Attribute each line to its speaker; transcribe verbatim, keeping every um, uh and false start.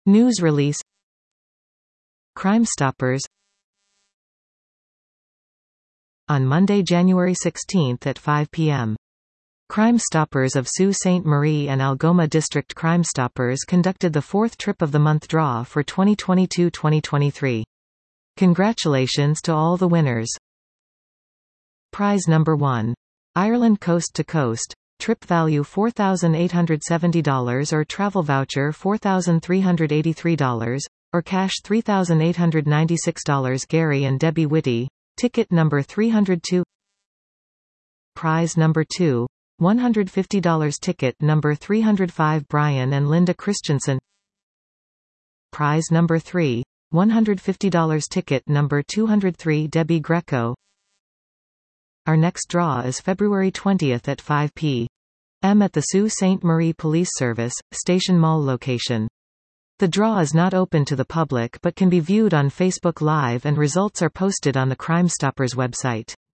Speaker 1: News release. Crime Stoppers. On Monday, January sixteenth at five p m Crime Stoppers of Sault Ste. Marie and Algoma District Crime Stoppers conducted the fourth Trip of the Month draw for twenty twenty-two twenty twenty-three. Congratulations to all the winners. Prize number one. Ireland Coast to Coast. Trip value four thousand eight hundred seventy dollars or travel voucher four thousand three hundred eighty-three dollars, or cash three thousand eight hundred ninety-six dollars. Gary and Debbie Whitty. Ticket number three hundred two. Prize number two. one hundred fifty dollars. Ticket number three hundred five. Brian and Linda Christensen. Prize number three. one hundred fifty dollars. Ticket number two hundred three. Debbie Greco. Our next draw is February twentieth at five p m at the Sault Ste. Marie Police Service, Station Mall location. The draw is not open to the public but can be viewed on Facebook Live and results are posted on the Crime Stoppers website.